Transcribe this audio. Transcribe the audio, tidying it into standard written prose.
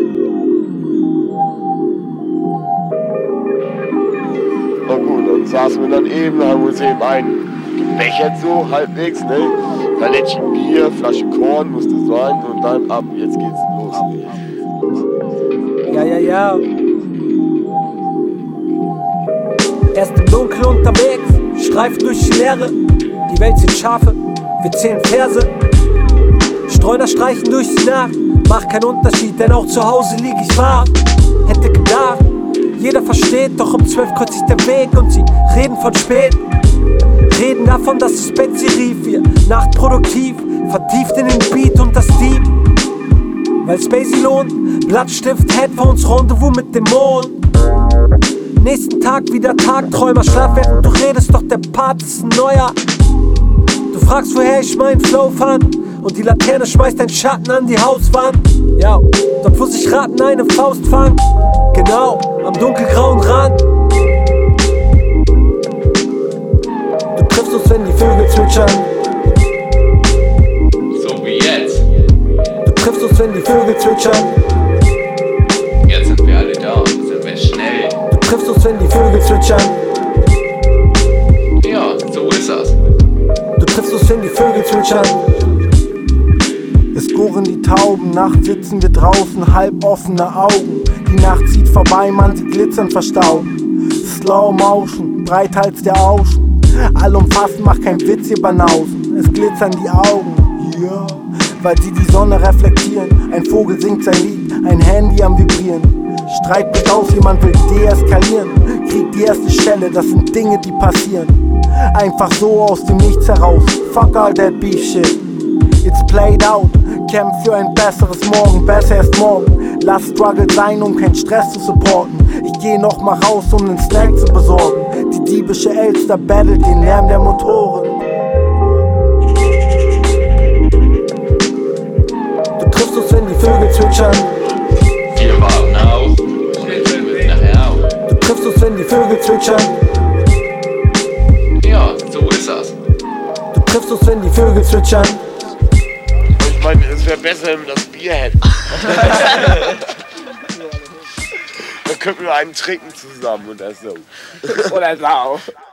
Na gut, dann saßen wir dann eben, haben uns eben gebechert so halbwegs, ne? Palettchen Bier, Flasche Korn musste sein und dann ab, jetzt geht's los. Ja. Erst im Dunkeln unterwegs, streifen durch die Leere. Die Welt sieht Schafe, wir zählen Verse. Streuner streichen durch die Nacht, macht keinen Unterschied, denn auch zu Hause lieg ich wach. Hätte gedacht, jeder versteht, doch um 12 kreuzt sich der Weg und sie reden von spät. Reden davon, dass das Bett sie rief, wir nachtproduktiv, vertieft in den Beat und das Deep. Weil Spacey lohnt, Blattstift, Headphones, Rendezvous mit dem Mond. Nächsten Tag wieder Tagträumer, schlaf während du redest, doch der Part ist ein neuer. Du fragst, woher ich meinen Flow fand, und die Laterne schmeißt einen Schatten an die Hauswand. Ja, dort wo sich Ratten eine Faust fangen, genau, am dunkelgrauen Rand. Du triffst uns, wenn die Vögel zwitschern. So wie jetzt. Du triffst uns, wenn die Vögel zwitschern. Jetzt sind wir alle da, sind wir schnell. Du triffst uns, wenn die Vögel zwitschern. Ja, so ist das. Du triffst uns, wenn die Vögel zwitschern. Es gurren die Tauben, nachts sitzen wir draußen, halb offene Augen. Die Nacht zieht vorbei, man sieht glitzern verstauben. Slow Motion, breithals der Auschen. Allumfassend, macht kein Witz hier Banausen. Es glitzern die Augen, ja, weil sie die Sonne reflektieren. Ein Vogel singt sein Lied, ein Handy am Vibrieren. Streit bricht aus, jemand will deeskalieren. Kriegt die erste Stelle, das sind Dinge, die passieren. Einfach so aus dem Nichts heraus, fuck all that beef shit. It's played out, kämpf für ein besseres Morgen, besser erst morgen. Lass Struggle sein, um keinen Stress zu supporten. Ich geh noch mal raus, um nen Snack zu besorgen. Die diebische Elster battelt den Lärm der Motoren. Du triffst uns, wenn die Vögel zwitschern. Wir warten auch und jetzt sind wir nachher auch. Du triffst uns, wenn die Vögel zwitschern. Ja, so ist das. Du triffst uns, wenn die Vögel zwitschern. Ich meine, es wäre besser, wenn wir das Bier hätten. Dann könnten wir einen trinken zusammen und das so. Oder so.